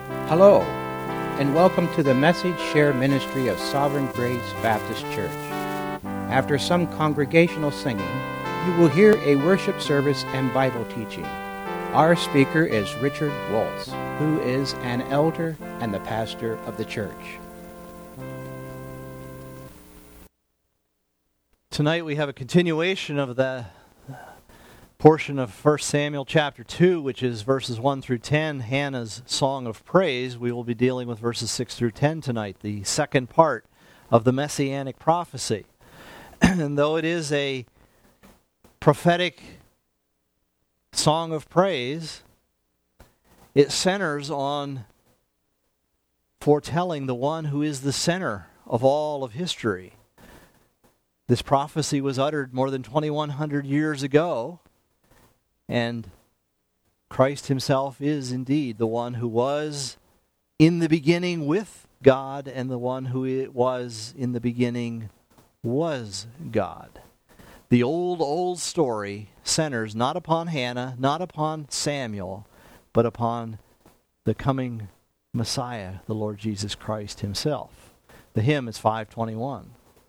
Hello, and welcome to the Message Share Ministry of Sovereign Grace Baptist Church. After some congregational singing, you will hear a worship service and Bible teaching. Our speaker is Richard Waltz, who is an elder and the pastor of the church. Tonight we have a continuation of the portion of 1 Samuel chapter 2, which is verses 1 through 10, Hannah's Song of Praise. We will be dealing with verses 6 through 10 tonight, the second part of the Messianic prophecy. And though it is a prophetic song of praise, it centers on foretelling the one who is the center of all of history. This prophecy was uttered more than 2,100 years ago, and Christ himself is indeed the one who was in the beginning with God, and the one who was in the beginning was God. The old story centers not upon Hannah, not upon Samuel, but upon the coming Messiah, the Lord Jesus Christ himself. The hymn is 521.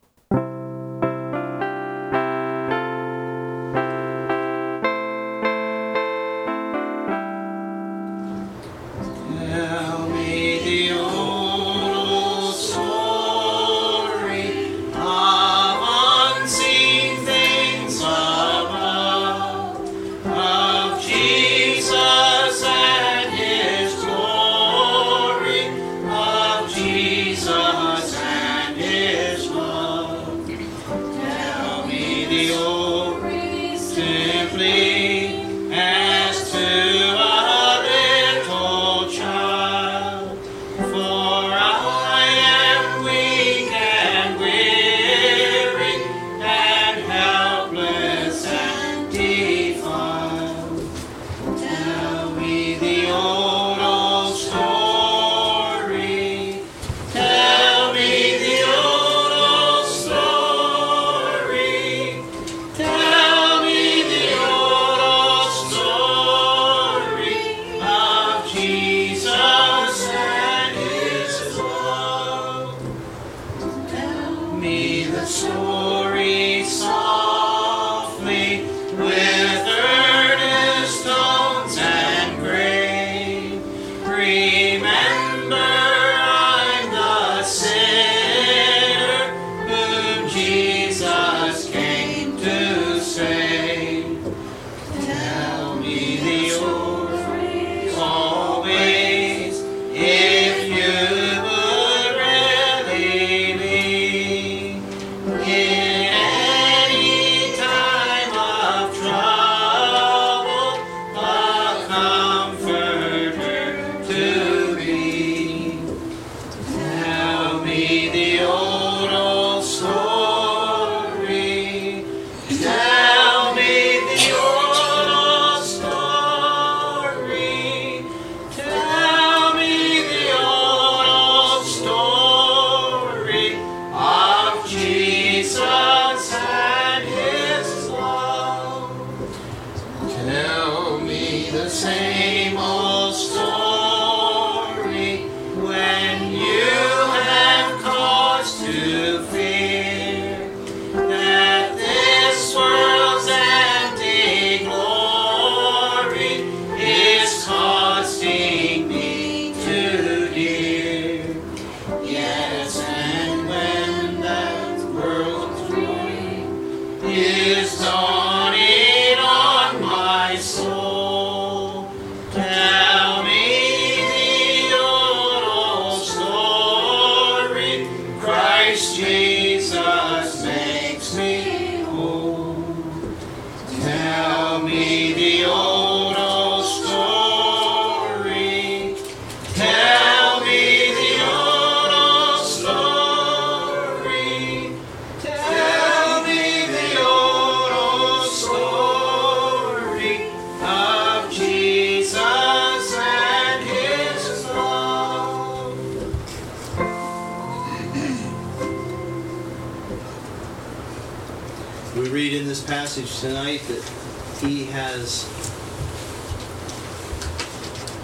We read in this passage tonight that he has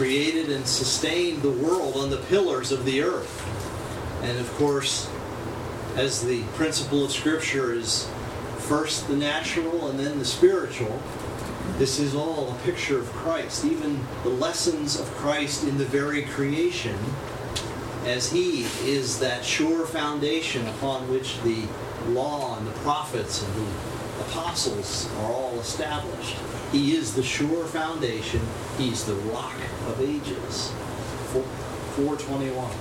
created and sustained the world on the pillars of the earth. And of course, as the principle of Scripture is first the natural and then the spiritual, this is all a picture of Christ. Even the lessons of Christ in the very creation, as He is that sure foundation upon which the law and the prophets and the apostles are all established. He is the sure foundation. He's the rock of ages. 421.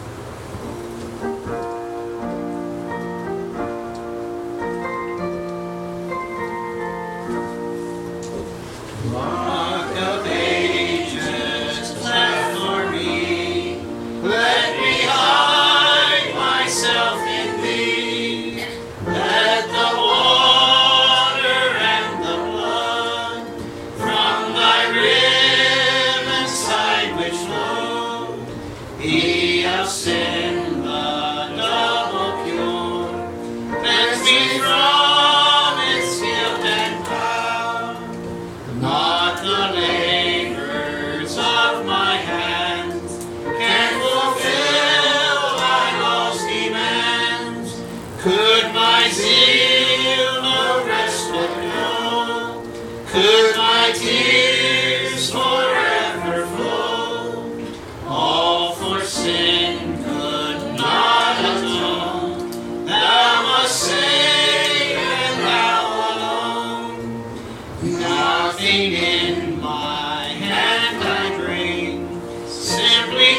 Rock of ages, cleft for me, let me hide myself in thee. Let the water and the blood from thy riven side which flow be of sin the double cure. Cleanse me from its guilt and power. Not the labors of my hands can fulfill thy law's demands. Could my zeal no respite know? Could my tears forever flow? All for sin could not atone. Thou must save, and thou alone. Nothing in my hand I bring, simply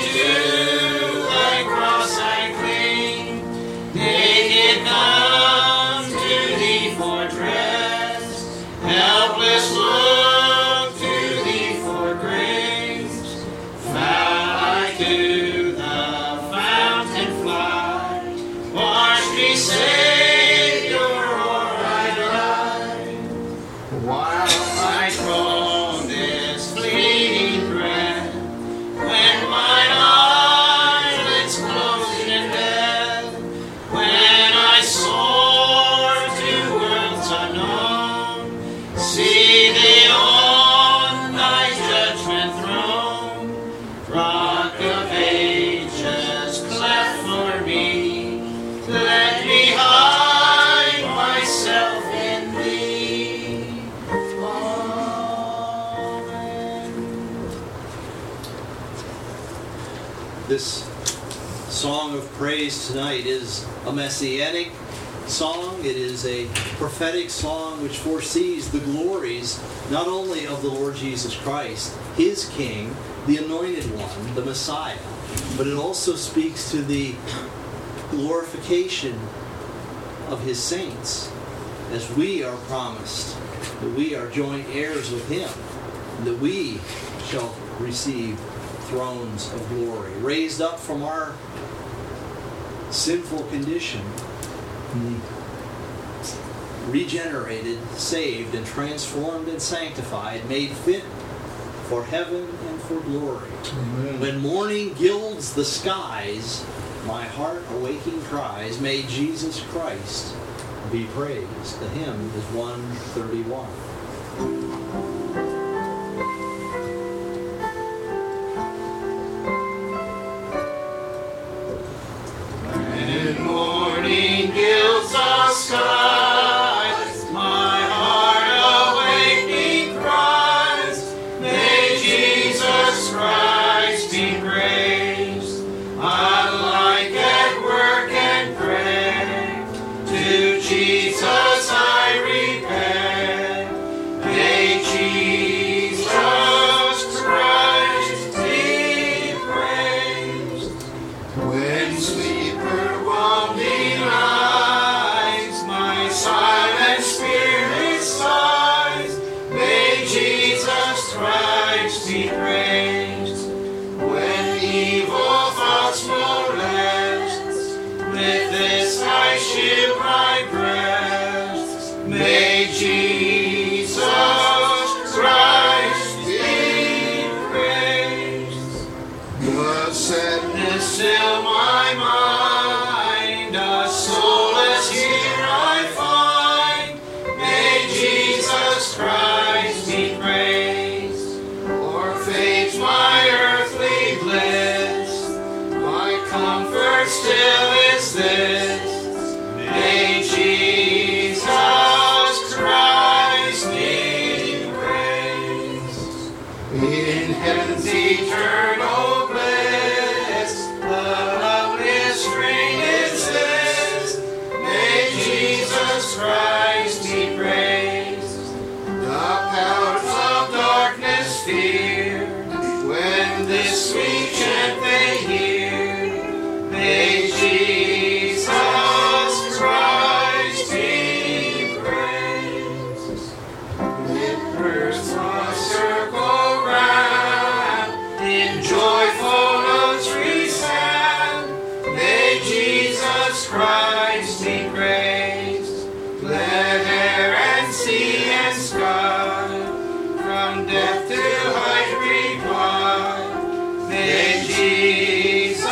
to thy cross I cling. Naked come to thee for dress, helpless look to thee for grace. Foul I to the fountain fly, wash me, Savior, or I die. While I draw this fleeting breath, when mine eyelids close in death, when I soar to worlds unknown, see thee on thy judgment throne. Rock of ages, cleft for me, let me hide myself in thee. This song of praise tonight is a messianic song. It is a prophetic song which foresees the glories not only of the Lord Jesus Christ, His King, the Anointed One, the Messiah, but it also speaks to the glorification of His saints, as we are promised that we are joint heirs with Him, and that we shall receive thrones of glory, raised up from our sinful condition, regenerated, saved, and transformed and sanctified, made fit for heaven and for glory. Amen. When morning gilds the skies, my heart awaking cries, may Jesus Christ be praised. The hymn is 131. When morning gilds the skies, my heart awakening cries, may Jesus Christ be praised. Alike at work and pray, to Jesus I repair. May Jesus Christ be praised. When sleeper wandering eyes, my silent spirit sighs, may Jesus Christ be praised. When evil thoughts molest, with this I shield my breast, may Jesus Christ be praised. The sadness fill my mind, a solace here I find, may Jesus Christ be praised. Or fades my earthly speech and they hear. May Jesus Christ be praised. Whippers must circle round, in joyful notes resound. May Jesus Christ be praised. Let air and sea and sky, from depth to height reply. May Jesus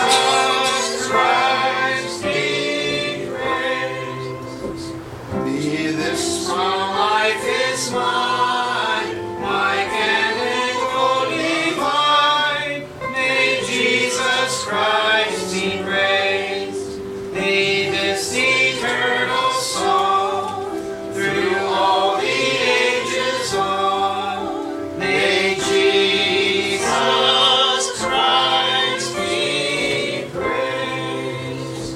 Christ be praised. Be this small life is mine, my candle divine. May Jesus Christ be praised. May this eternal song through all the ages on. May Jesus Christ be praised.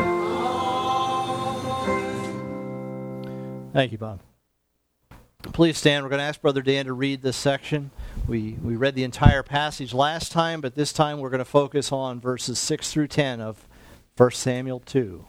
Amen. Thank you, Bob. Please stand. We're going to ask Brother Dan to read this section. We read the entire passage last time, but this time we're going to focus on verses 6 through 10 of 1 Samuel 2.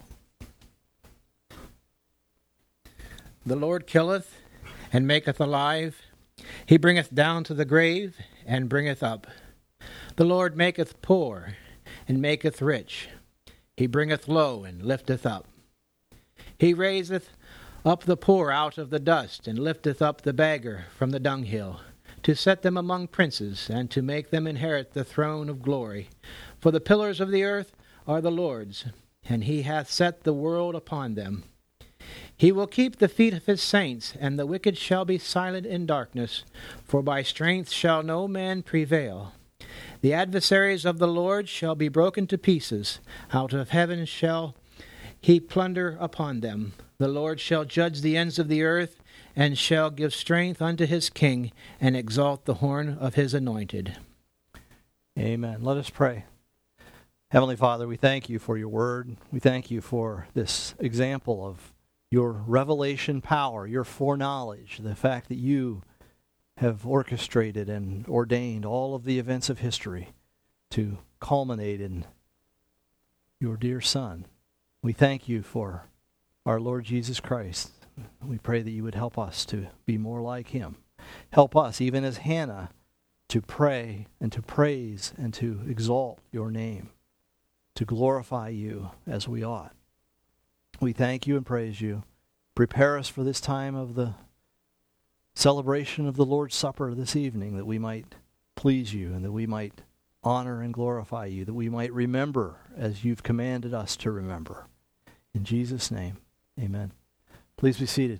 The Lord killeth and maketh alive. He bringeth down to the grave and bringeth up. The Lord maketh poor and maketh rich. He bringeth low and lifteth up. He raiseth up the poor out of the dust, and lifteth up the beggar from the dunghill, to set them among princes, and to make them inherit the throne of glory. For the pillars of the earth are the Lord's, and he hath set the world upon them. He will keep the feet of his saints, and the wicked shall be silent in darkness, for by strength shall no man prevail. The adversaries of the Lord shall be broken to pieces. Out of heaven shall he plunder upon them. The Lord shall judge the ends of the earth, and shall give strength unto his king, and exalt the horn of his anointed. Amen. Let us pray. Heavenly Father, we thank you for your word. We thank you for this example of your revelation power, your foreknowledge, the fact that you have orchestrated and ordained all of the events of history to culminate in your dear Son. We thank you for our Lord Jesus Christ. We pray that you would help us to be more like him. Help us, even as Hannah, to pray and to praise and to exalt your name, to glorify you as we ought. We thank you and praise you. Prepare us for this time of the celebration of the Lord's Supper this evening, that we might please you and that we might honor and glorify you, that we might remember as you've commanded us to remember. In Jesus' name, amen. Please be seated.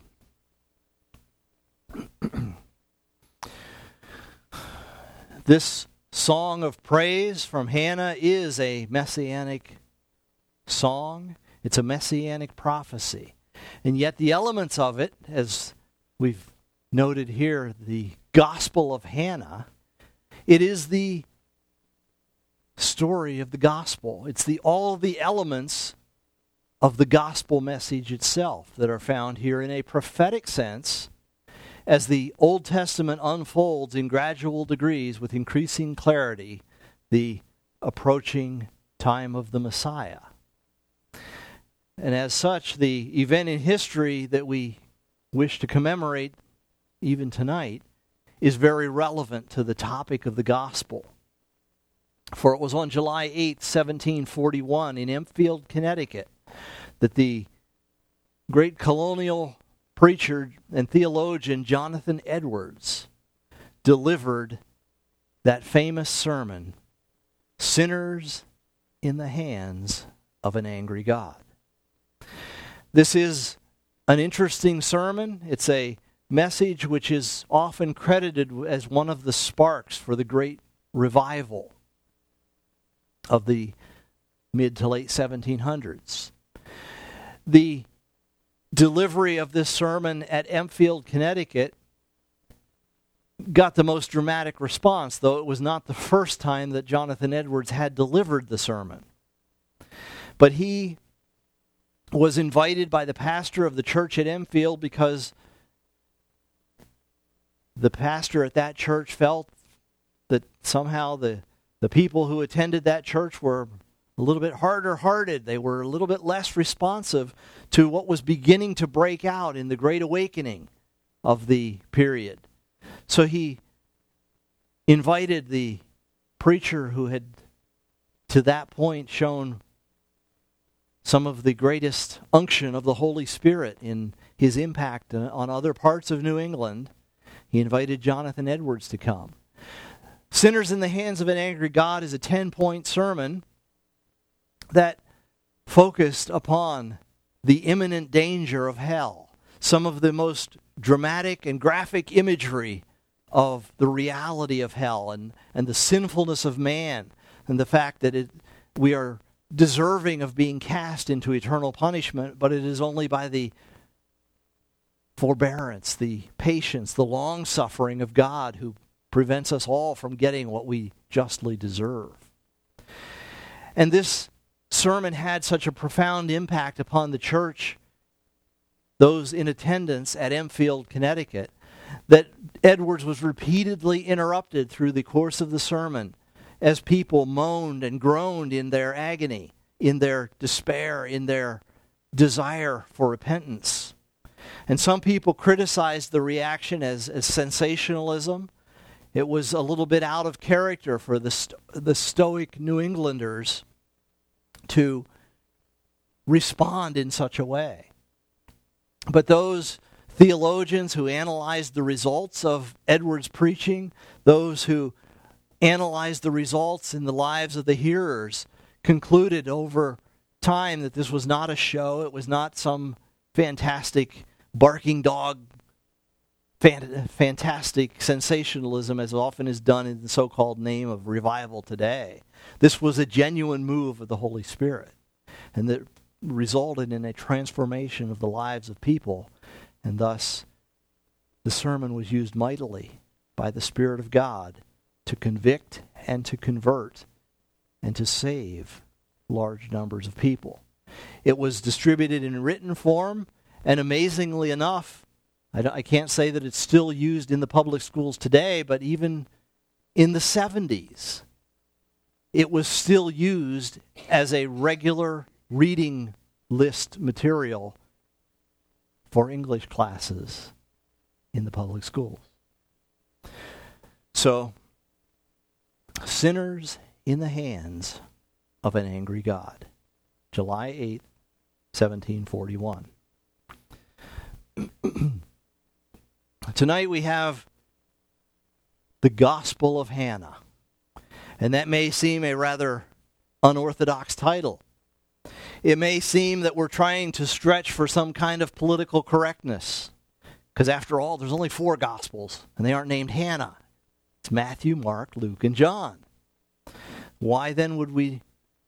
This song of praise from Hannah is a messianic song. It's a messianic prophecy. And yet the elements of it, as we've noted here, the Gospel of Hannah, it is the story of the gospel. It's all the elements of the gospel message itself that are found here in a prophetic sense as the Old Testament unfolds in gradual degrees with increasing clarity the approaching time of the Messiah. And as such, the event in history that we wish to commemorate even tonight is very relevant to the topic of the gospel. For it was on July 8, 1741, in Empfield, Connecticut, that the great colonial preacher and theologian Jonathan Edwards delivered that famous sermon, Sinners in the Hands of an Angry God. This is an interesting sermon. It's a message which is often credited as one of the sparks for the great revival of the mid to late 1700s. The delivery of this sermon at Empfield, Connecticut got the most dramatic response, though it was not the first time that Jonathan Edwards had delivered the sermon. But he was invited by the pastor of the church at Empfield because the pastor at that church felt that somehow the The people who attended that church were a little bit harder-hearted. They were a little bit less responsive to what was beginning to break out in the Great Awakening of the period. So he invited the preacher who had, to that point, shown some of the greatest unction of the Holy Spirit in his impact on other parts of New England. He invited Jonathan Edwards to come. Sinners in the Hands of an Angry God is a 10-point sermon that focused upon the imminent danger of hell. Some of the most dramatic and graphic imagery of the reality of hell and the sinfulness of man and the fact that we are deserving of being cast into eternal punishment, but it is only by the forbearance, the patience, the long-suffering of God who prevents us all from getting what we justly deserve. And this sermon had such a profound impact upon the church, those in attendance at Empfield, Connecticut, that Edwards was repeatedly interrupted through the course of the sermon as people moaned and groaned in their agony, in their despair, in their desire for repentance. And some people criticized the reaction as sensationalism. It was a little bit out of character for the stoic New Englanders to respond in such a way. But those theologians who analyzed the results of Edwards' preaching, those who analyzed the results in the lives of the hearers, concluded over time that this was not a show, it was not some fantastic barking dog, fantastic sensationalism as often is done in the so-called name of revival today. This was a genuine move of the Holy Spirit, and that resulted in a transformation of the lives of people, and thus the sermon was used mightily by the Spirit of God to convict and to convert and to save large numbers of people. It was distributed in written form, and amazingly enough, I can't say that it's still used in the public schools today, but even in the 70s, it was still used as a regular reading list material for English classes in the public schools. So, Sinners in the Hands of an Angry God, July 8th, 1741. Tonight we have the Gospel of Hannah, and that may seem a rather unorthodox title. It may seem that we're trying to stretch for some kind of political correctness, because after all, there's only 4 Gospels, and they aren't named Hannah. It's Matthew, Mark, Luke, and John. Why then would we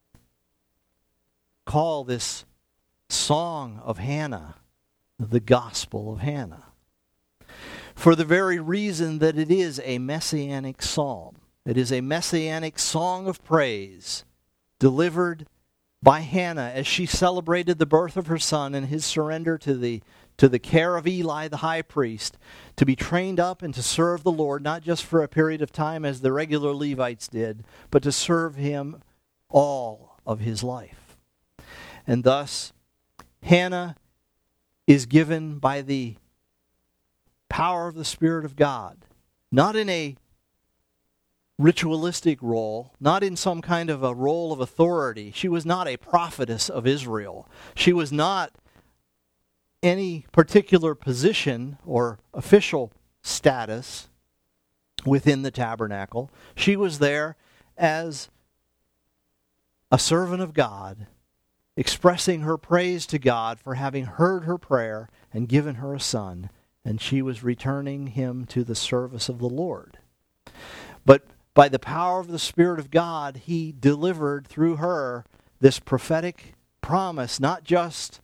call this song of Hannah the Gospel of Hannah? For the very reason that it is a messianic psalm. It is a messianic song of praise delivered by Hannah as she celebrated the birth of her son and his surrender to the care of Eli the high priest, to be trained up and to serve the Lord, not just for a period of time as the regular Levites did, but to serve him all of his life. And thus, Hannah is given by the power of the Spirit of God, not in a ritualistic role, not in some kind of a role of authority. She was not a prophetess of Israel. She was not any particular position or official status within the tabernacle. She was there as a servant of God, expressing her praise to God for having heard her prayer and given her a son, and she was returning him to the service of the Lord. But by the power of the Spirit of God, he delivered through her this prophetic promise, not just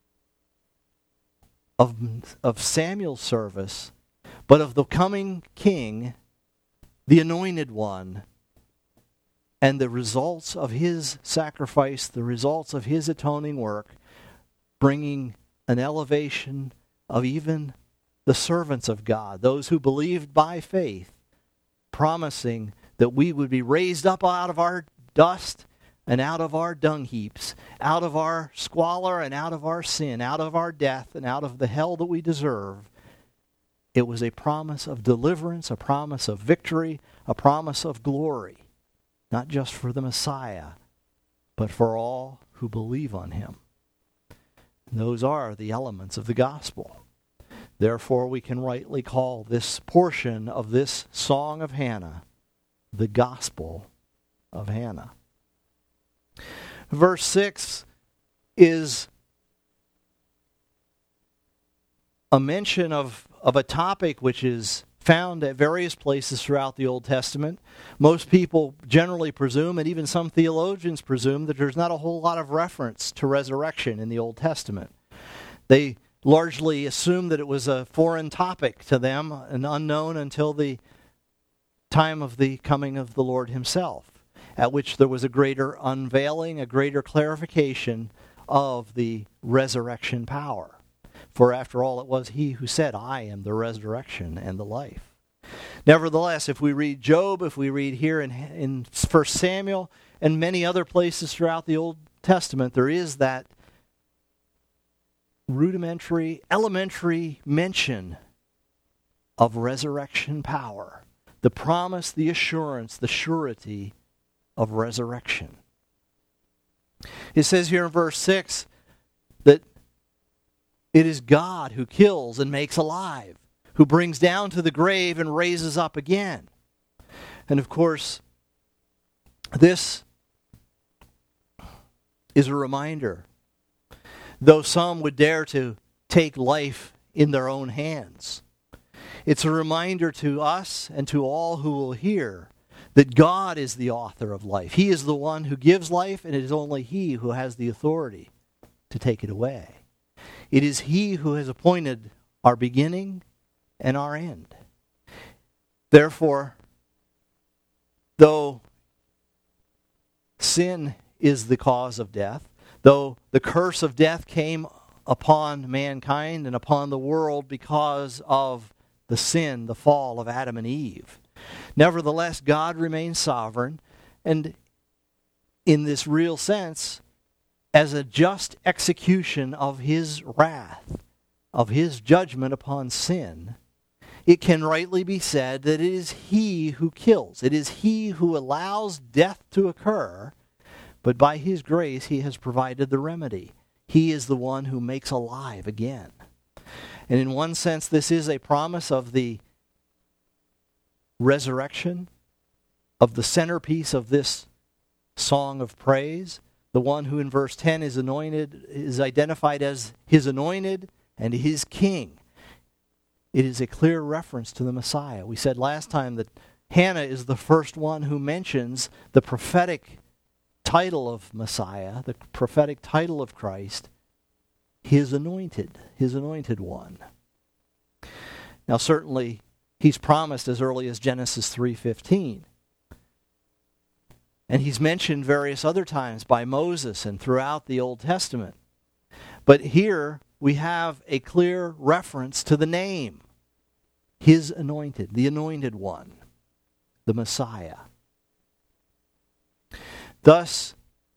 of Samuel's service, but of the coming king, the anointed one, and the results of his sacrifice, the results of his atoning work, bringing an elevation of even the servants of God, those who believed by faith, promising that we would be raised up out of our dust and out of our dung heaps, out of our squalor and out of our sin, out of our death and out of the hell that we deserve. It was a promise of deliverance, a promise of victory, a promise of glory, not just for the Messiah, but for all who believe on him. Those are the elements of the gospel. Therefore, we can rightly call this portion of this Song of Hannah the Gospel of Hannah. Verse 6 is a mention of a topic which is found at various places throughout the Old Testament. Most people generally presume, and even some theologians presume, that there's not a whole lot of reference to resurrection in the Old Testament. They largely assume that it was a foreign topic to them and unknown until the time of the coming of the Lord himself, at which there was a greater unveiling, a greater clarification of the resurrection power. For after all, it was he who said, I am the resurrection and the life. Nevertheless, if we read Job, if we read here in 1 Samuel, and many other places throughout the Old Testament, there is that rudimentary, elementary mention of resurrection power. The promise, the assurance, the surety of resurrection. It says here in verse 6 that it is God who kills and makes alive, who brings down to the grave and raises up again. And of course, this is a reminder, though some would dare to take life in their own hands. It's a reminder to us and to all who will hear that God is the author of life. He is the one who gives life, and it is only he who has the authority to take it away. It is he who has appointed our beginning and our end. Therefore, though sin is the cause of death, though the curse of death came upon mankind and upon the world because of the sin, the fall of Adam and Eve, nevertheless, God remains sovereign, and in this real sense, as a just execution of his wrath, of his judgment upon sin, it can rightly be said that it is he who kills. It is he who allows death to occur, but by his grace he has provided the remedy. He is the one who makes alive again. And in one sense, this is a promise of the resurrection, of the centerpiece of this song of praise. The one who in verse 10 is anointed, is identified as his anointed and his king. It is a clear reference to the Messiah. We said last time that Hannah is the first one who mentions the prophetic title of Messiah, the prophetic title of Christ, his anointed one. Now certainly he's promised as early as Genesis 3:15. And he's mentioned various other times by Moses and throughout the Old Testament. But here we have a clear reference to the name, his anointed, the anointed one, the Messiah. Thus,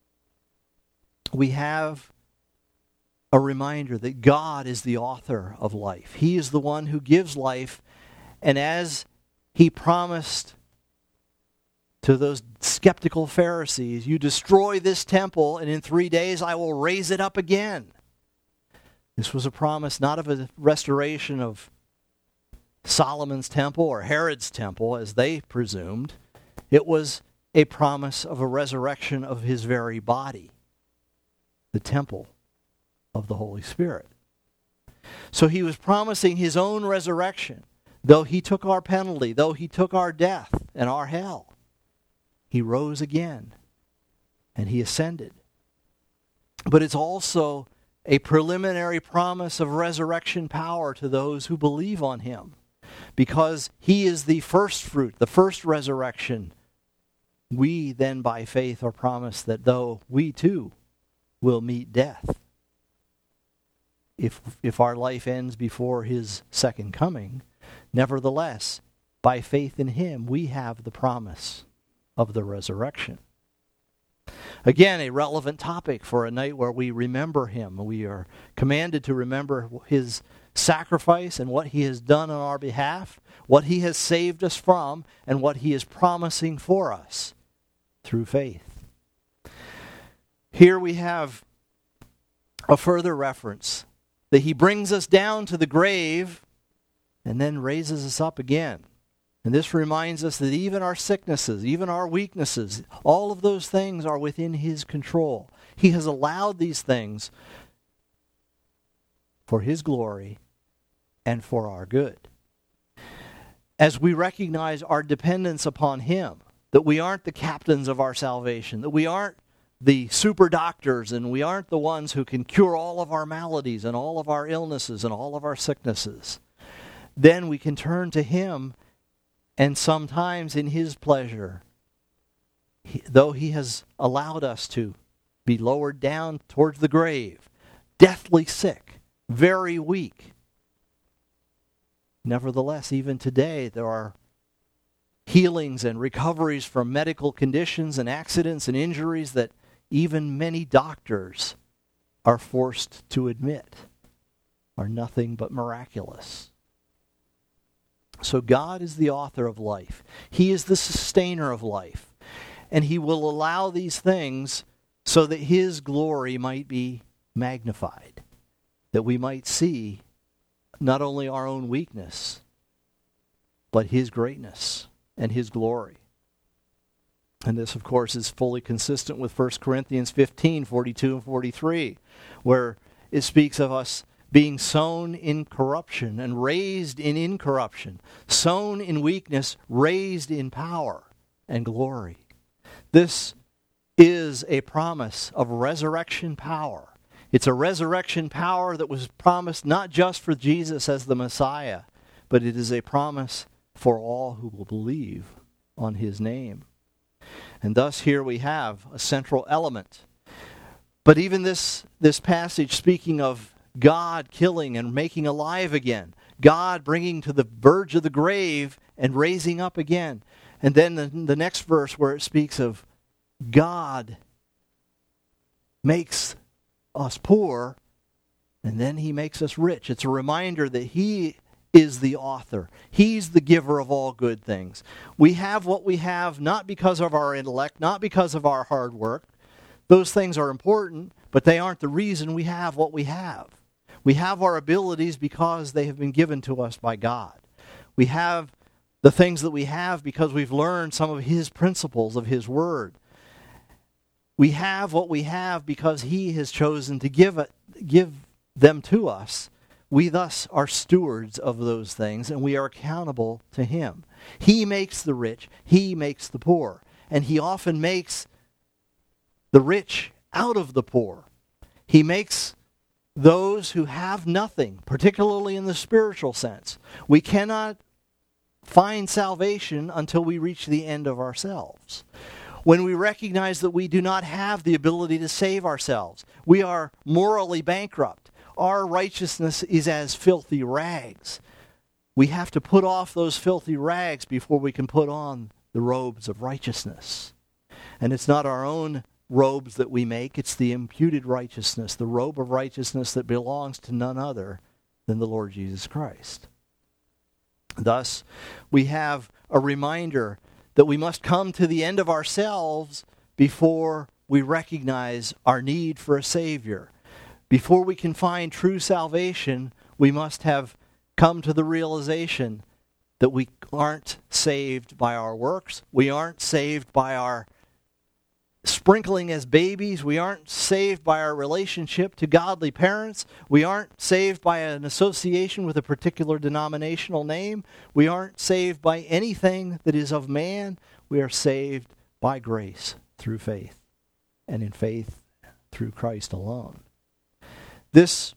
we have a reminder that God is the author of life. He is the one who gives life, and as he promised to those skeptical Pharisees, you destroy this temple, and in 3 days I will raise it up again. This was a promise not of a restoration of Solomon's temple or Herod's temple, as they presumed. It was a promise of a resurrection of his very body, the temple of the Holy Spirit. So he was promising his own resurrection, though he took our penalty, though he took our death and our hell. He rose again, and he ascended. But it's also a preliminary promise of resurrection power to those who believe on him, because he is the first fruit, the first resurrection. We then by faith are promised that though we too will meet death, if our life ends before his second coming, nevertheless, by faith in him, we have the promise of the resurrection. Again, a relevant topic for a night where we remember him. We are commanded to remember his sacrifice and what he has done on our behalf, what he has saved us from, and what he is promising for us through faith. Here we have a further reference that he brings us down to the grave and then raises us up again. And this reminds us that even our sicknesses, even our weaknesses, all of those things are within his control. He has allowed these things for his glory and for our good. As we recognize our dependence upon him, that we aren't the captains of our salvation, that we aren't the super doctors, and we aren't the ones who can cure all of our maladies and all of our illnesses and all of our sicknesses, then we can turn to him. And sometimes in his pleasure, though he has allowed us to be lowered down towards the grave, deathly sick, very weak, nevertheless, even today, there are healings and recoveries from medical conditions and accidents and injuries that even many doctors are forced to admit are nothing but miraculous. So God is the author of life. He is the sustainer of life. And he will allow these things so that his glory might be magnified, that we might see not only our own weakness, but his greatness and his glory. And this, of course, is fully consistent with 1 Corinthians 15, 42 and 43, where it speaks of us being sown in corruption and raised in incorruption, sown in weakness, raised in power and glory. This is a promise of resurrection power. It's a resurrection power that was promised not just for Jesus as the Messiah, but it is a promise for all who will believe on his name. And thus here we have a central element. But even this passage speaking of God killing and making alive again, God bringing to the verge of the grave and raising up again. And then the next verse where it speaks of God makes us poor and then he makes us rich. It's a reminder that he is the author. He's the giver of all good things. We have what we have not because of our intellect, not because of our hard work. Those things are important, but they aren't the reason we have what we have. We have our abilities because they have been given to us by God. We have the things that we have because we've learned some of his principles of his word. We have what we have because he has chosen to give them to us. We thus are stewards of those things, and we are accountable to him. He makes the rich, he makes the poor, and he often makes the rich out of the poor. He makes those who have nothing, particularly in the spiritual sense. We cannot find salvation until we reach the end of ourselves. When we recognize that we do not have the ability to save ourselves, we are morally bankrupt. Our righteousness is as filthy rags. We have to put off those filthy rags before we can put on the robes of righteousness. And it's not our own robes that we make, it's the imputed righteousness, the robe of righteousness that belongs to none other than the Lord Jesus Christ. Thus, we have a reminder that we must come to the end of ourselves before we recognize our need for a Savior. Before we can find true salvation, we must have come to the realization that we aren't saved by our works. We aren't saved by our sprinkling as babies. We aren't saved by our relationship to godly parents. We aren't saved by an association with a particular denominational name. We aren't saved by anything that is of man. We are saved by grace through faith, and in faith through Christ alone. This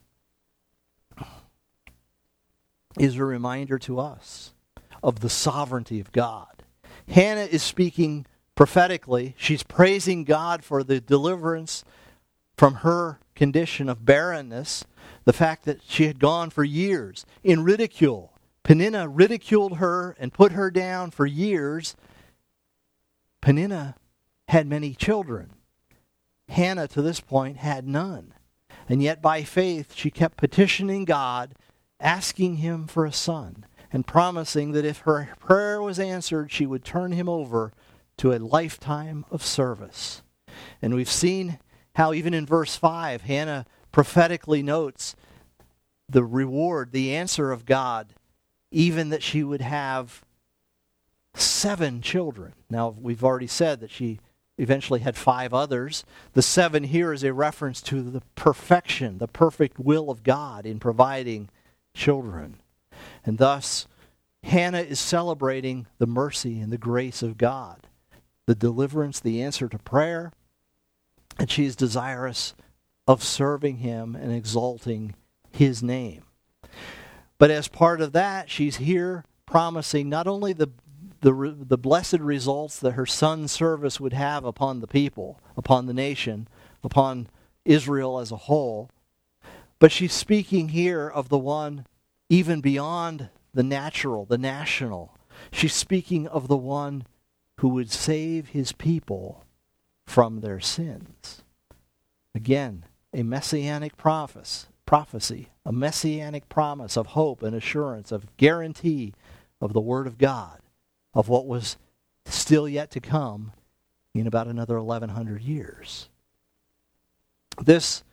is a reminder to us of the sovereignty of God. Hannah is speaking prophetically. She's praising God for the deliverance from her condition of barrenness, the fact that she had gone for years in ridicule. Peninnah ridiculed her and put her down for years Peninnah had many children. Hannah, to this point, had none. And yet by faith, she kept petitioning God, asking him for a son, and promising that if her prayer was answered, she would turn him over to a lifetime of service. And we've seen how even in verse 5, Hannah prophetically notes the reward, the answer of God, even that she would have 7 children. Now, we've already said that she eventually had 5 others. The 7 here is a reference to the perfection, the perfect will of God in providing children. And thus, Hannah is celebrating the mercy and the grace of God, the deliverance, the answer to prayer, and she is desirous of serving him and exalting his name. But as part of that, she's here promising not only the blessed results that her son's service would have upon the people, upon the nation, upon Israel as a whole, but she's speaking here of the one even beyond the natural, the national. She's speaking of the one who would save his people from their sins. Again, a messianic prophecy, a messianic promise of hope and assurance, of guarantee of the Word of God, of what was still yet to come in about another 1,100 years. This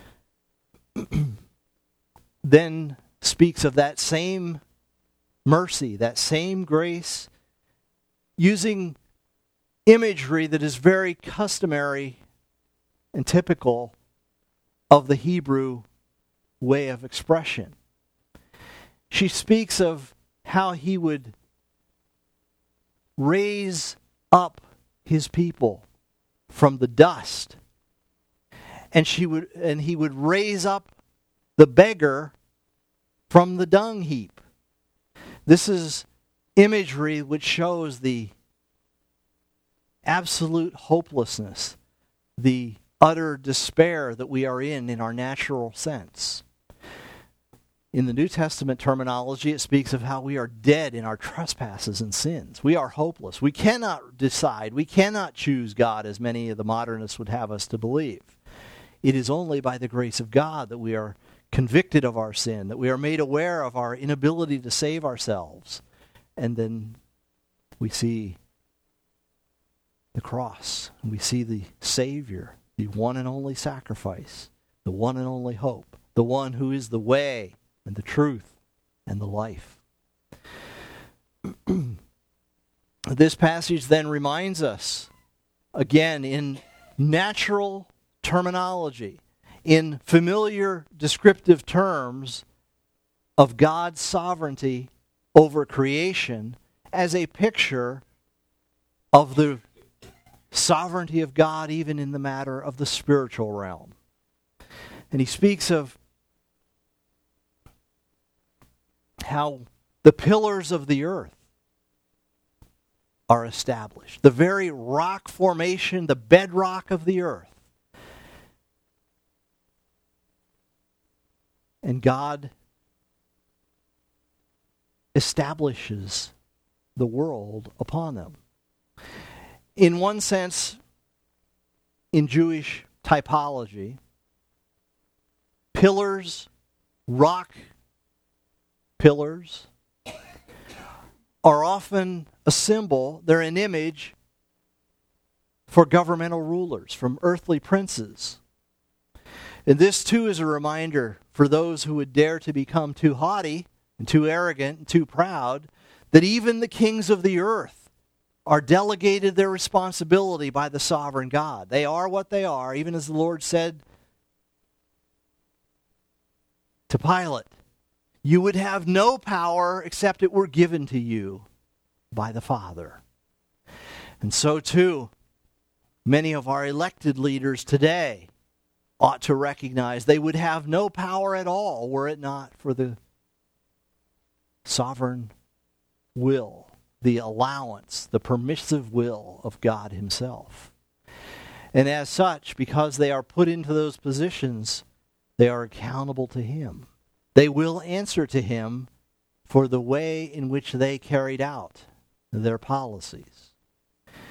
then speaks of that same mercy, that same grace, using imagery that is very customary and typical of the Hebrew way of expression. She speaks of how he would raise up his people from the dust, and he would raise up the beggar from the dung heap. This is imagery which shows the absolute hopelessness, the utter despair that we are in our natural sense. In the New Testament terminology, it speaks of how we are dead in our trespasses and sins. We are hopeless. We cannot decide. We cannot choose God as many of the modernists would have us to believe. It is only by the grace of God that we are convicted of our sin, that we are made aware of our inability to save ourselves. And then we see the cross. We see the Savior, the one and only sacrifice, the one and only hope, the one who is the way and the truth and the life. This passage then reminds us, again, in natural terminology, in familiar descriptive terms, of God's sovereignty over creation as a picture of the sovereignty of God even in the matter of the spiritual realm. And he speaks of how the pillars of the earth are established. The very rock formation, the bedrock of the earth. And God establishes the world upon them. In one sense, in Jewish typology, pillars, rock pillars, are often a symbol, they're an image for governmental rulers, from earthly princes. And this too is a reminder for those who would dare to become too haughty and too arrogant and too proud, that even the kings of the earth are delegated their responsibility by the sovereign God. They are what they are, even as the Lord said to Pilate, you would have no power except it were given to you by the Father. And so too, many of our elected leaders today ought to recognize they would have no power at all were it not for the sovereign will, the allowance, the permissive will of God himself. And as such, because they are put into those positions, they are accountable to him. They will answer to him for the way in which they carried out their policies.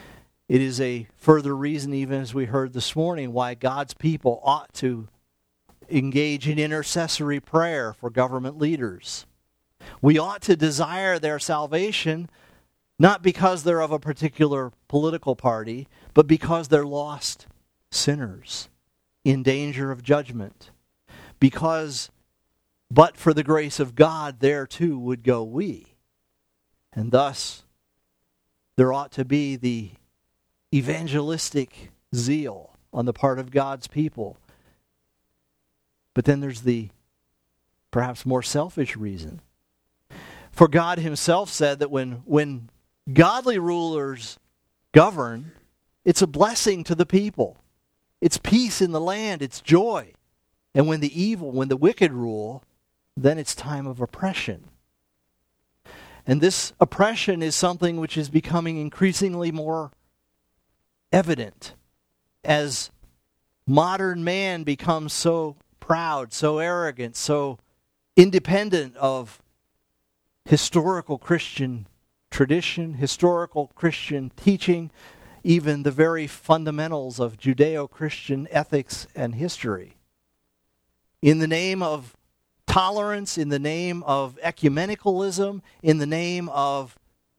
It is a further reason, even as we heard this morning, why God's people ought to engage in intercessory prayer for government leaders. We ought to desire their salvation, not because they're of a particular political party, but because they're lost sinners in danger of judgment. Because, but for the grace of God, there too would go we. And thus, there ought to be the evangelistic zeal on the part of God's people. But then there's the perhaps more selfish reason. For God himself said that when godly rulers govern, it's a blessing to the people. It's peace in the land, it's joy. And when the wicked rule, then it's time of oppression. And this oppression is something which is becoming increasingly more evident as modern man becomes so proud, so arrogant, so independent of historical Christian tradition, historical Christian teaching, even the very fundamentals of Judeo-Christian ethics and history. In the name of tolerance, in the name of ecumenicalism, in the name of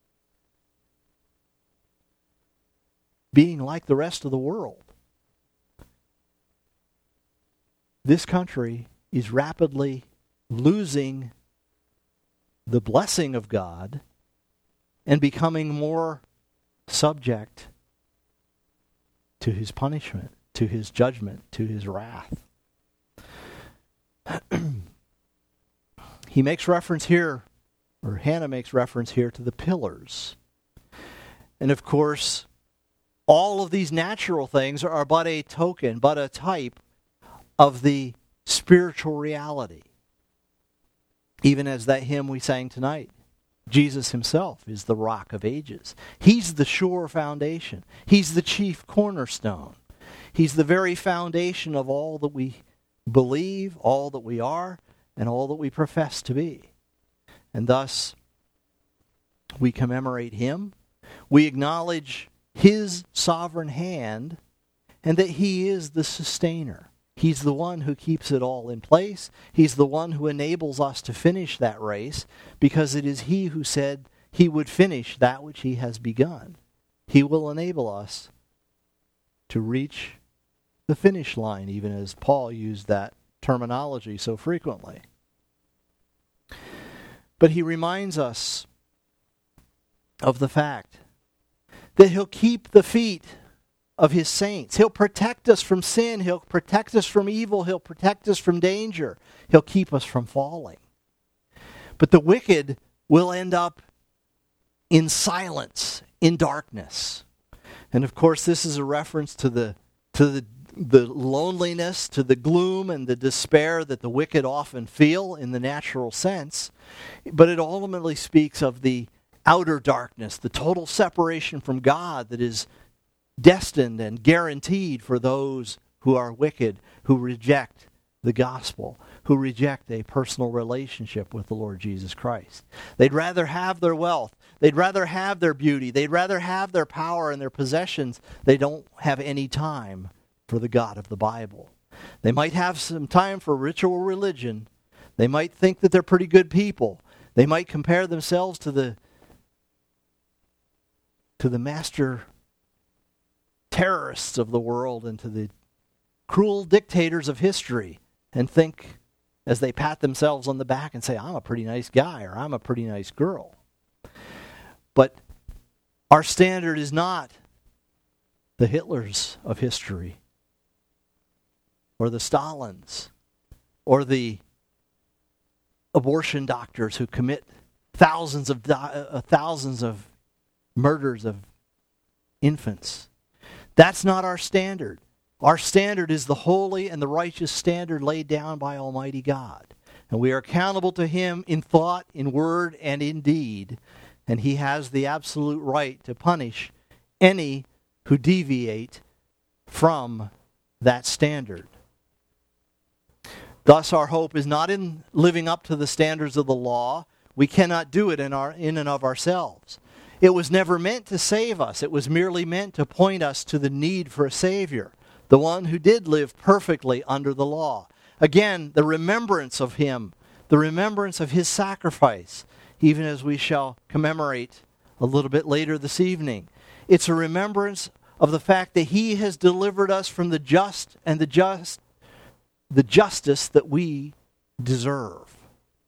being like the rest of the world, this country is rapidly losing the blessing of God and becoming more subject to his punishment, to his judgment, to his wrath. He makes reference here, or Hannah makes reference here, to the pillars. And of course, all of these natural things are but a token, but a type of the spiritual reality. Even as that hymn we sang tonight, Jesus himself is the rock of ages. He's the sure foundation. He's the chief cornerstone. He's the very foundation of all that we believe, all that we are, and all that we profess to be. And thus, we commemorate him. We acknowledge his sovereign hand and that he is the sustainer. He's the one who keeps it all in place. He's the one who enables us to finish that race because it is he who said he would finish that which he has begun. He will enable us to reach the finish line, even as Paul used that terminology so frequently. But he reminds us of the fact that he'll keep the feet of his saints. He'll protect us from sin. He'll protect us from evil. He'll protect us from danger. He'll keep us from falling. But the wicked will end up in silence, in darkness. And of course, this is a reference to the loneliness, to the gloom and the despair that the wicked often feel in the natural sense. But it ultimately speaks of the outer darkness, the total separation from God that is destined and guaranteed for those who are wicked, who reject the gospel, who reject a personal relationship with the Lord Jesus Christ. They'd rather have their wealth. They'd rather have their beauty. They'd rather have their power and their possessions. They don't have any time for the God of the Bible. They might have some time for ritual religion. They might think that they're pretty good people. They might compare themselves to the master terrorists of the world and to the cruel dictators of history and think, as they pat themselves on the back and say, I'm a pretty nice guy or I'm a pretty nice girl. But our standard is not the Hitlers of history or the Stalins or the abortion doctors who commit thousands of murders of infants. That's not our standard. Our standard is the holy and the righteous standard laid down by Almighty God. And we are accountable to him in thought, in word, and in deed. And he has the absolute right to punish any who deviate from that standard. Thus, our hope is not in living up to the standards of the law. We cannot do it in and of ourselves. It was never meant to save us. It was merely meant to point us to the need for a Savior, the one who did live perfectly under the law. Again, the remembrance of him, the remembrance of his sacrifice, even as we shall commemorate a little bit later this evening. It's a remembrance of the fact that he has delivered us from the justice that we deserve.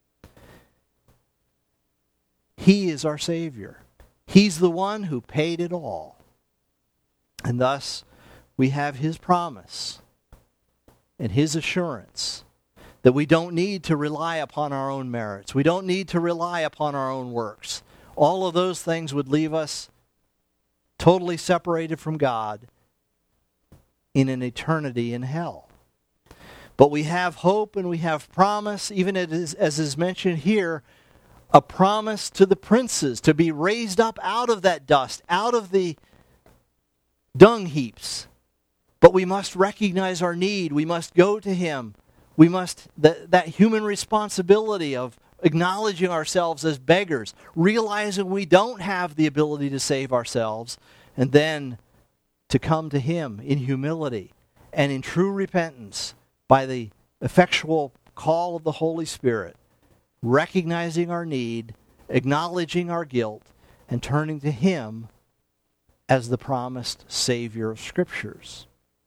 He is our Savior. He's the one who paid it all. And thus, we have his promise and his assurance that we don't need to rely upon our own merits. We don't need to rely upon our own works. All of those things would leave us totally separated from God in an eternity in hell. But we have hope and we have promise, even as is mentioned here, a promise to the princes to be raised up out of that dust, out of the dung heaps. But we must recognize our need. We must go to him. We must, that human responsibility of acknowledging ourselves as beggars, realizing we don't have the ability to save ourselves, and then to come to him in humility and in true repentance by the effectual call of the Holy Spirit, recognizing our need, acknowledging our guilt, and turning to him as the promised Savior of Scriptures.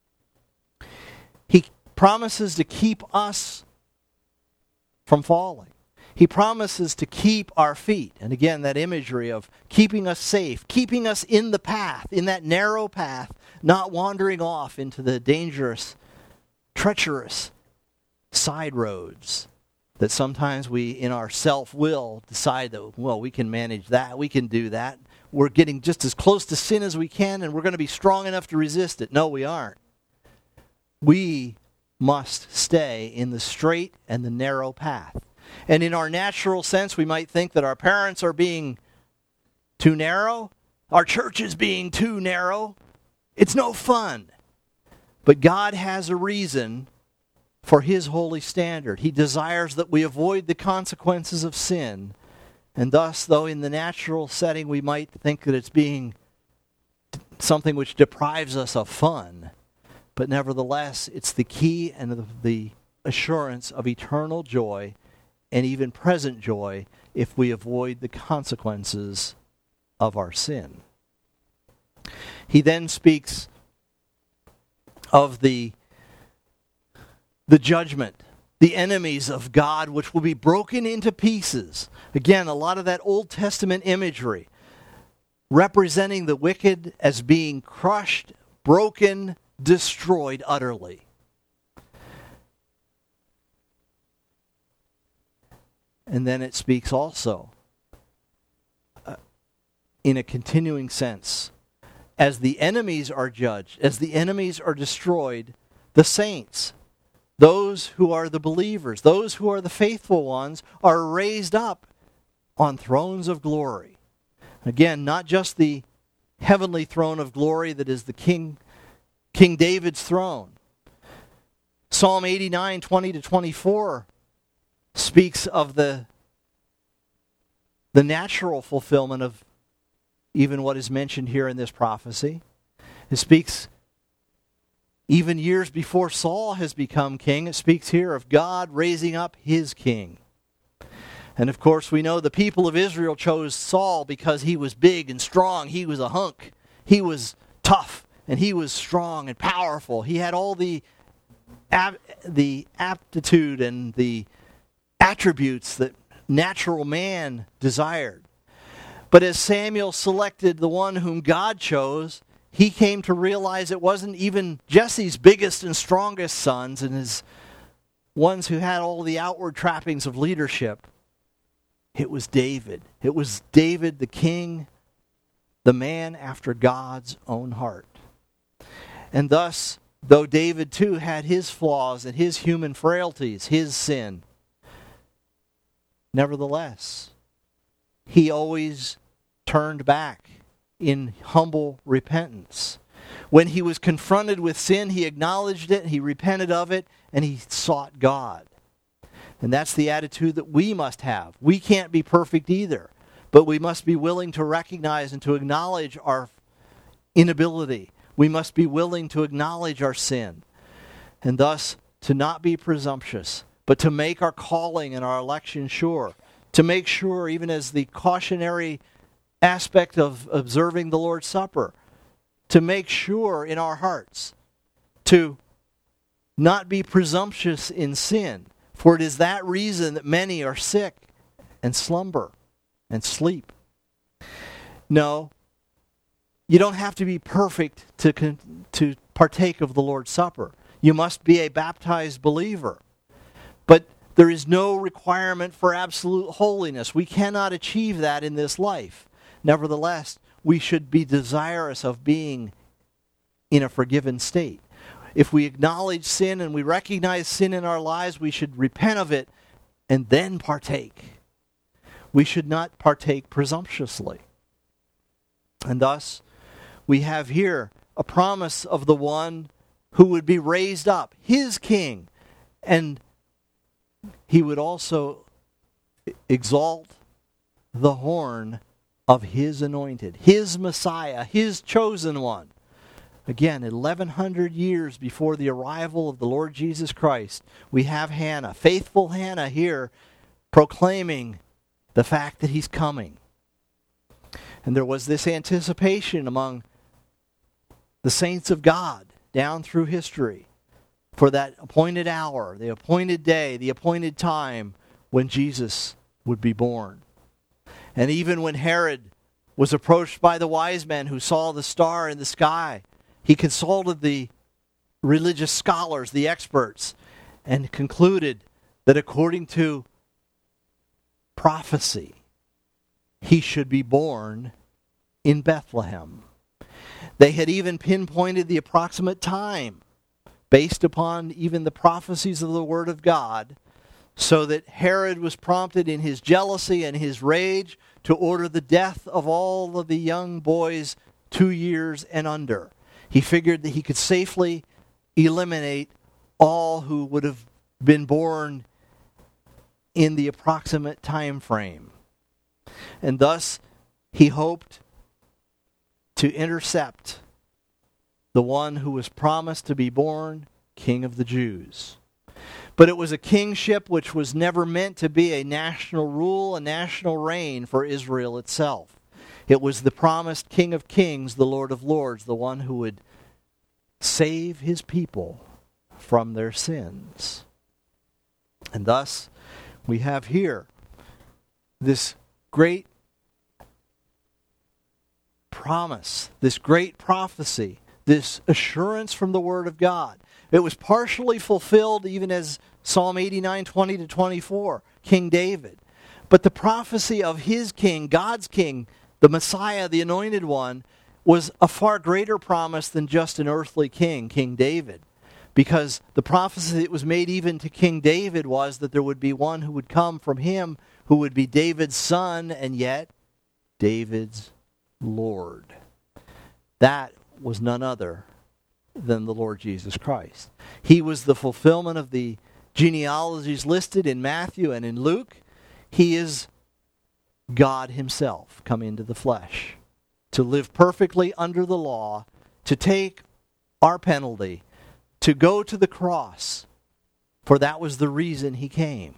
He promises to keep us from falling. He promises to keep our feet. And again, that imagery of keeping us safe, keeping us in the path, in that narrow path, not wandering off into the dangerous, treacherous side roads that sometimes we, in our self-will, decide that, well, we can manage that, we can do that. We're getting just as close to sin as we can, and we're going to be strong enough to resist it. No, we aren't. We must stay in the straight and the narrow path. And in our natural sense, we might think that our parents are being too narrow, our church is being too narrow. It's no fun. But God has a reason for his holy standard. He desires that we avoid the consequences of sin. And thus, though in the natural setting we might think that it's being something which deprives us of fun, but nevertheless, it's the key and the assurance of eternal joy and even present joy if we avoid the consequences of our sin. He then speaks of the judgment, the enemies of God, which will be broken into pieces. Again, a lot of that Old Testament imagery representing the wicked as being crushed, broken, destroyed utterly. And then it speaks also, in a continuing sense, as the enemies are judged, as the enemies are destroyed, the saints, those who are the believers, those who are the faithful ones, are raised up on thrones of glory. Again, not just the heavenly throne of glory that is the King David's throne. Psalm 89, 20-24 speaks of the natural fulfillment of even what is mentioned here in this prophecy. It speaks even years before Saul has become king. It speaks here of God raising up his king. And of course we know the people of Israel chose Saul because he was big and strong. He was a hunk. He was tough and he was strong and powerful. He had all the aptitude and the attributes that natural man desired. But as Samuel selected the one whom God chose, he came to realize it wasn't even Jesse's biggest and strongest sons and his ones who had all the outward trappings of leadership. It was David. It was David the king, the man after God's own heart. And thus, though David too had his flaws and his human frailties, his sin, nevertheless, he always turned back in humble repentance. When he was confronted with sin, he acknowledged it, he repented of it, and he sought God. And that's the attitude that we must have. We can't be perfect either. But we must be willing to recognize and to acknowledge our inability. We must be willing to acknowledge our sin. And thus, to not be presumptuous, but to make our calling and our election sure. To make sure, even as the cautionary aspect of observing the Lord's Supper, to make sure in our hearts to not be presumptuous in sin. For it is that reason that many are sick and slumber and sleep. No, you don't have to be perfect to partake of the Lord's Supper. You must be a baptized believer. But there is no requirement for absolute holiness. We cannot achieve that in this life. Nevertheless, we should be desirous of being in a forgiven state. If we acknowledge sin and we recognize sin in our lives, we should repent of it and then partake. We should not partake presumptuously. And thus, we have here a promise of the one who would be raised up, his king, and he would also exalt the horn of his anointed, his Messiah, his chosen one. Again, 1,100 years before the arrival of the Lord Jesus Christ, we have Hannah, faithful Hannah here, proclaiming the fact that he's coming. And there was this anticipation among the saints of God down through history for that appointed hour, the appointed day, the appointed time when Jesus would be born. And even when Herod was approached by the wise men who saw the star in the sky, he consulted the religious scholars, the experts, and concluded that according to prophecy, he should be born in Bethlehem. They had even pinpointed the approximate time based upon even the prophecies of the Word of God, so that Herod was prompted in his jealousy and his rage to order the death of all of the young boys 2 years and under. He figured that he could safely eliminate all who would have been born in the approximate time frame. And thus, he hoped to intercept the one who was promised to be born King of the Jews. But it was a kingship which was never meant to be a national rule, a national reign for Israel itself. It was the promised King of Kings, the Lord of Lords, the one who would save his people from their sins. And thus, we have here this great promise, this great prophecy, this assurance from the Word of God. It was partially fulfilled even as Psalm 89, 20-24, King David. But the prophecy of his king, God's king, the Messiah, the Anointed One, was a far greater promise than just an earthly king, King David. Because the prophecy that was made even to King David was that there would be one who would come from him who would be David's son and yet David's Lord. That was none other than the Lord Jesus Christ. He was the fulfillment of the genealogies listed in Matthew and in Luke. He is God himself come into the flesh to live perfectly under the law, to take our penalty, to go to the cross, for that was the reason he came.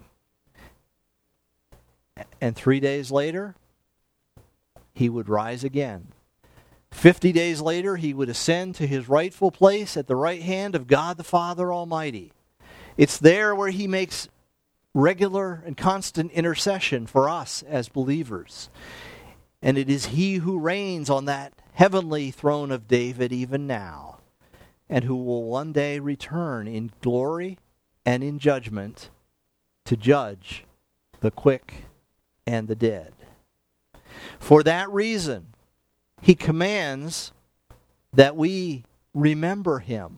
And 3 days later, he would rise again. 50 days later, he would ascend to his rightful place at the right hand of God the Father Almighty. It's there where he makes regular and constant intercession for us as believers. And it is he who reigns on that heavenly throne of David even now, and who will one day return in glory and in judgment to judge the quick and the dead. For that reason, he commands that we remember him.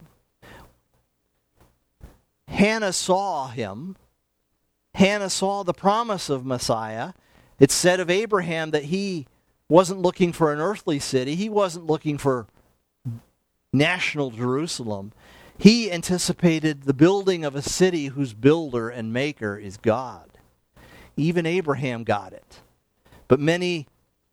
Hannah saw him. Hannah saw the promise of Messiah. It said of Abraham that he wasn't looking for an earthly city. He wasn't looking for national Jerusalem. He anticipated the building of a city whose builder and maker is God. Even Abraham got it. But many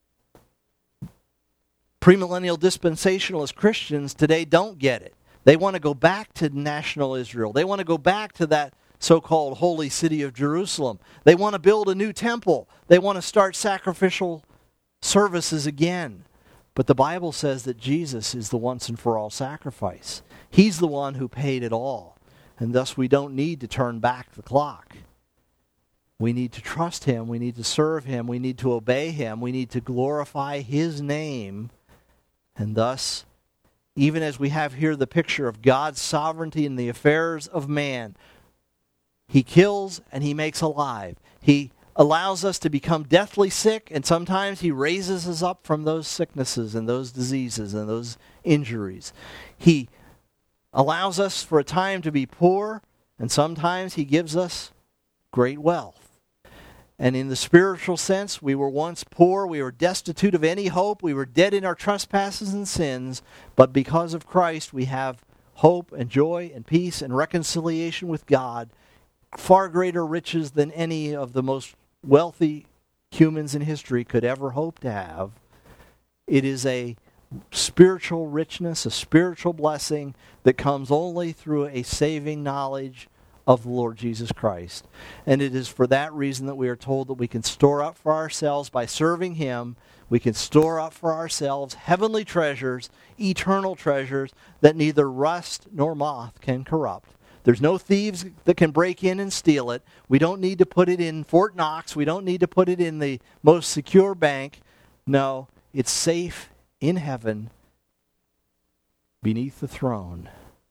premillennial dispensationalist Christians today don't get it. They want to go back to national Israel. They want to go back to that so-called holy city of Jerusalem. They want to build a new temple. They want to start sacrificial services again. But the Bible says that Jesus is the once and for all sacrifice. He's the one who paid it all. And thus we don't need to turn back the clock. We need to trust Him. We need to serve Him. We need to obey Him. We need to glorify His name. And thus, even as we have here the picture of God's sovereignty in the affairs of man, He kills and He makes alive. He allows us to become deathly sick, and sometimes He raises us up from those sicknesses and those diseases and those injuries. He allows us for a time to be poor, and sometimes He gives us great wealth. And in the spiritual sense, we were once poor, we were destitute of any hope, we were dead in our trespasses and sins, but because of Christ we have hope and joy and peace and reconciliation with God, far greater riches than any of the most wealthy humans in history could ever hope to have. It is a spiritual richness, a spiritual blessing that comes only through a saving knowledge of the Lord Jesus Christ. And it is for that reason that we are told that we can store up for ourselves by serving Him. We can store up for ourselves heavenly treasures, eternal treasures that neither rust nor moth can corrupt. There's no thieves that can break in and steal it. We don't need to put it in Fort Knox. We don't need to put it in the most secure bank. No, it's safe in heaven beneath the throne.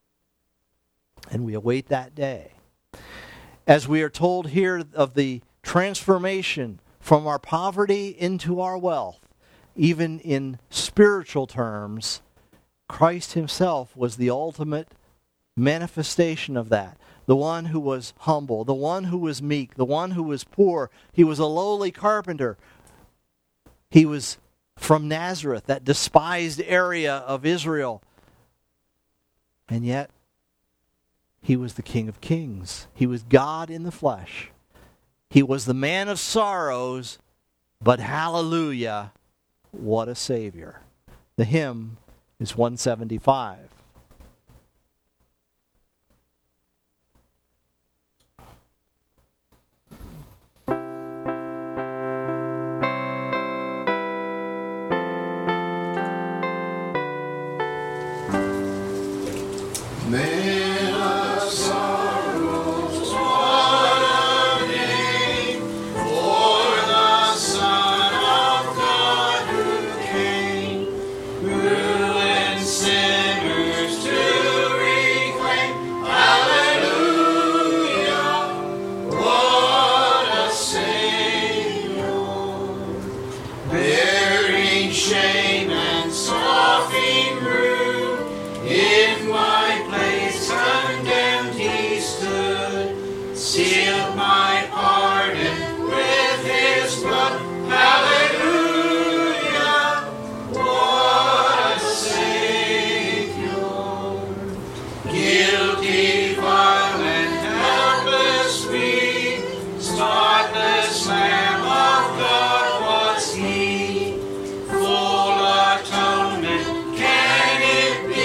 And we await that day. As we are told here of the transformation from our poverty into our wealth, even in spiritual terms, Christ Himself was the ultimate manifestation of that. The one who was humble, the one who was meek, the one who was poor. He was a lowly carpenter. He was from Nazareth, that despised area of Israel. And yet, He was the King of Kings. He was God in the flesh. He was the man of sorrows, but hallelujah, what a Savior. The hymn is 175. Man of sorrows, what a name for the Son of God who came, who and sinners to reclaim. Hallelujah, what a Savior, bearing shame and scoffing rude, in my place condemned He stood, sealed my pardon with His blood. Hallelujah, what a Savior, guilty, violent, helpless, weak, spotless Lamb of God was He, full atonement can it be.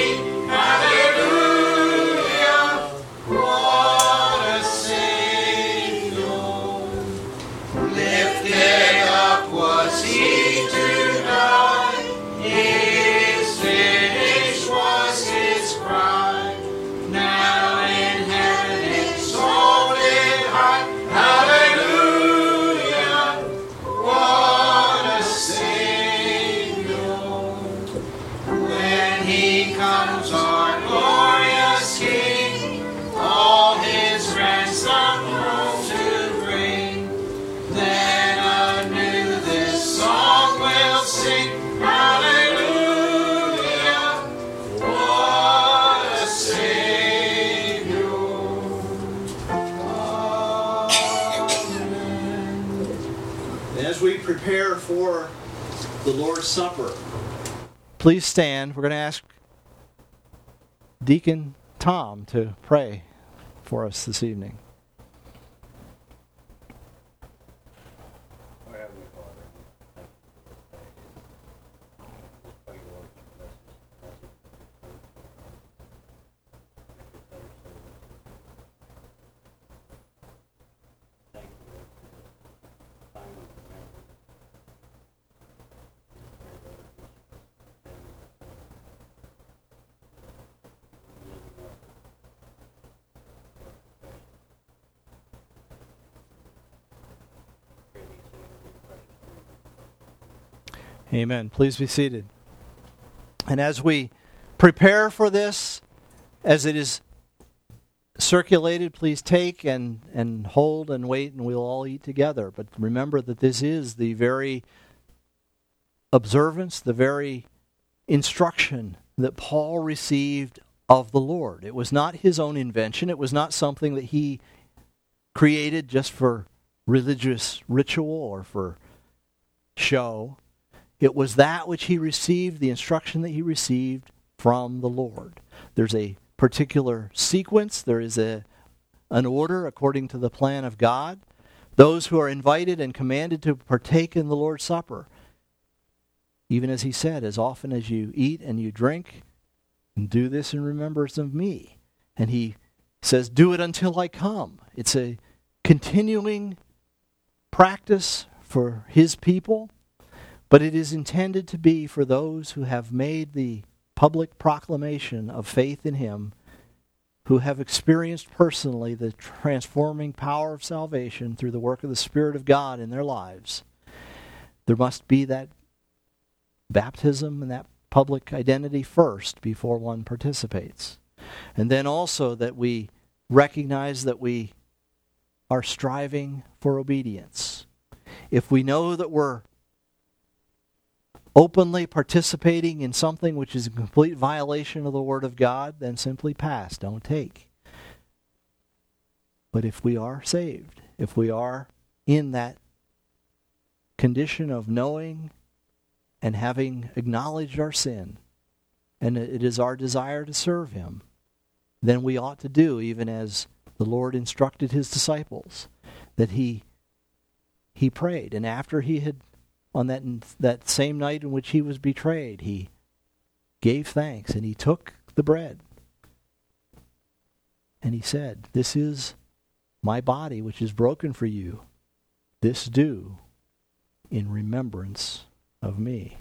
Hallelujah, what a Savior, lifted up was He to die, it is finished was His cry, now in heaven exalted high. Hallelujah, what a Savior, when He comes our glorious King, all His ransom home to bring, then anew this song will sing. Hallelujah, what a Savior. Amen. As we prepare for the Lord's Supper, please stand. We're going to ask Deacon Tom to pray for us this evening. Our Heavenly Father, Amen. Please be seated. And as we prepare for this, as it is circulated, please take and hold and wait, and we'll all eat together. But remember that this is the very observance, the very instruction that Paul received of the Lord. It was not his own invention. It was not something that he created just for religious ritual or for show. It was that which he received, the instruction that he received from the Lord. There's a particular sequence. There is an order according to the plan of God. Those who are invited and commanded to partake in the Lord's Supper, even as he said, as often as you eat and you drink, and do this in remembrance of me. And he says, do it until I come. It's a continuing practice for his people, but it is intended to be for those who have made the public proclamation of faith in him, who have experienced personally the transforming power of salvation through the work of the Spirit of God in their lives. There must be that baptism and that public identity first before one participates. And then also that we recognize that we are striving for obedience. If we know that we're openly participating in something which is a complete violation of the Word of God, then simply pass, don't take. But if we are saved, if we are in that condition of knowing and having acknowledged our sin, and it is our desire to serve him, then we ought to do even as the Lord instructed his disciples, that he prayed. And after he had, on that same night in which he was betrayed, he gave thanks and he took the bread. And he said, this is my body which is broken for you. This do in remembrance of me.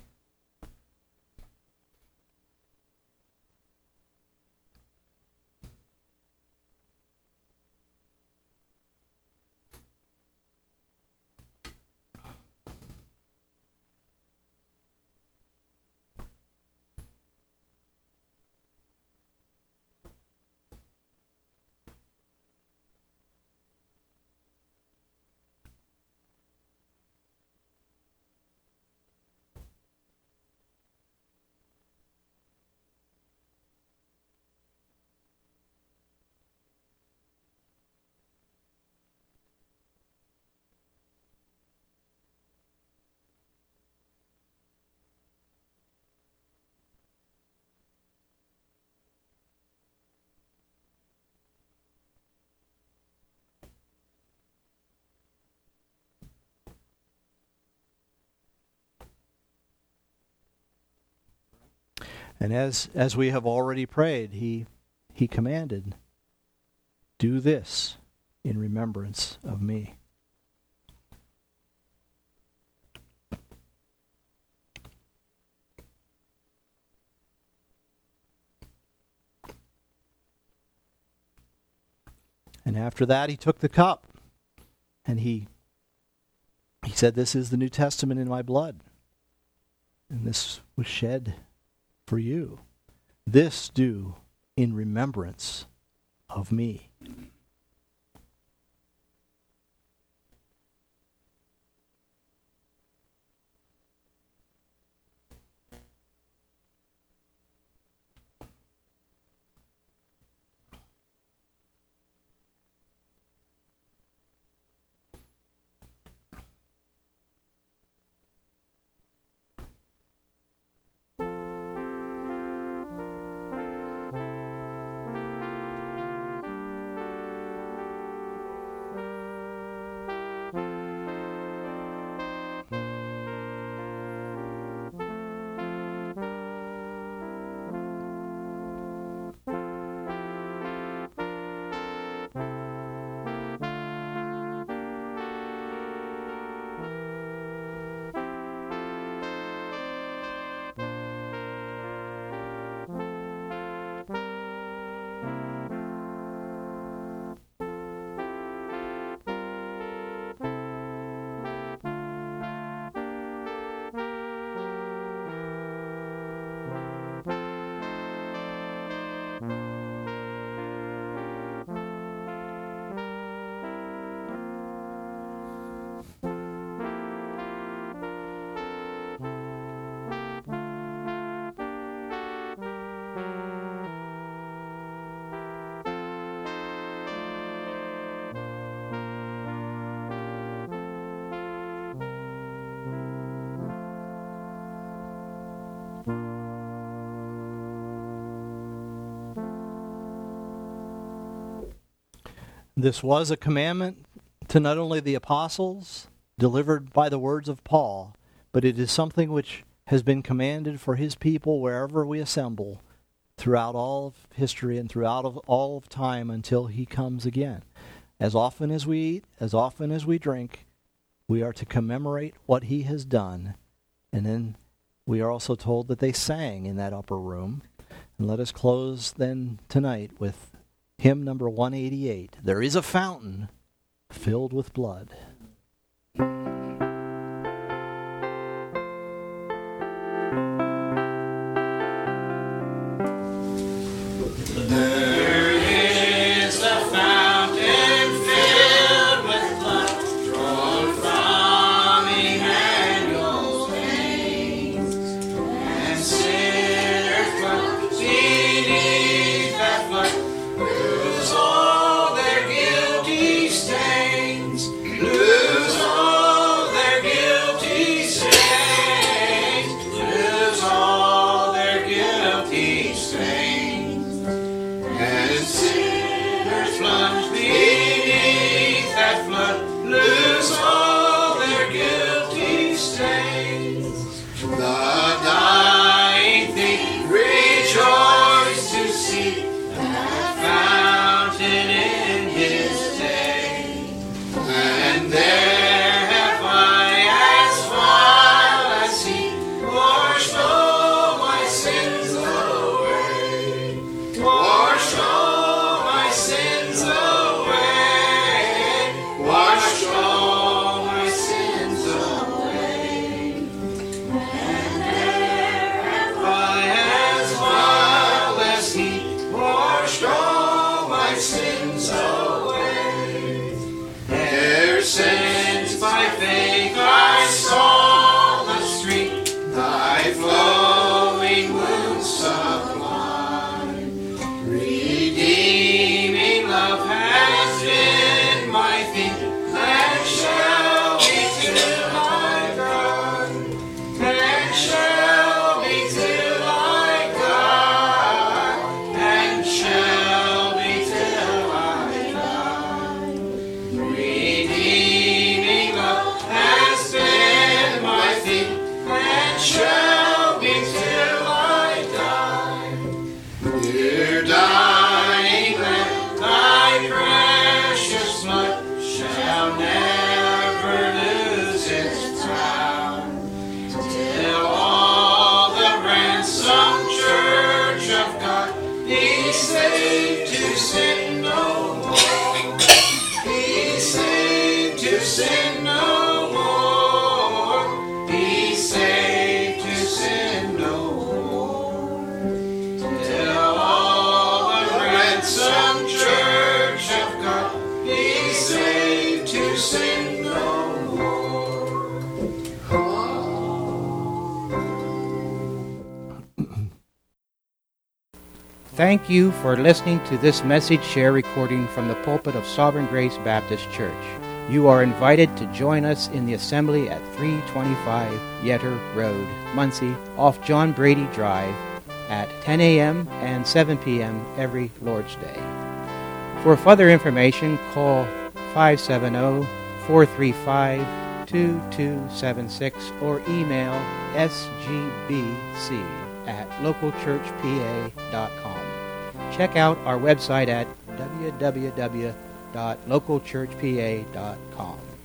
And as we have already prayed, he commanded, do this in remembrance of me. And after that, he took the cup, and he said, this is the New Testament in my blood, and this was shed for you. This do in remembrance of me. This was a commandment to not only the apostles, delivered by the words of Paul, but it is something which has been commanded for his people wherever we assemble throughout all of history and throughout all of time until he comes again. As often as we eat, as often as we drink, we are to commemorate what he has done. And then we are also told that they sang in that upper room. And let us close then tonight with hymn number 188. There is a fountain filled with blood. There is a fountain filled with blood, drawn from Emmanuel's veins, and sinners dwell beneath that flood, lose all their guilty stains, lose all their guilty stains, lose all their guilty stains. And sinners plunge beneath that flood, lose all their guilty stains. The dying thief rejoice to see that fountain in his day. And there have I, as far as he, washed all my sins away. Washed all my sins away. Washed all my sins away. And there have I, as well as he, washed all my sins away. E'er since by faith I saw the stream, thy flowing wounds sublime, redeeming love has been my theme, and shall be till I die, and shall be till I die, and shall be till I die. Redeeming love has been my theme, and shall be till I die. Dear dying Lamb, thy precious blood shall never lose its power, till all the ransomed church of God be saved to sin no more. Be saved to sin no more. Be saved to sin no more. Till all the ransomed church of God be saved to sin no more. Thank you for listening to this message share recording from the pulpit of Sovereign Grace Baptist Church. You are invited to join us in the assembly at 325 Yetter Road, Muncie, off John Brady Drive, at 10 a.m. and 7 p.m. every Lord's Day. For further information, call 570-435-2276 or email sgbc@localchurchpa.com. Check out our website at www.localchurchpa.com.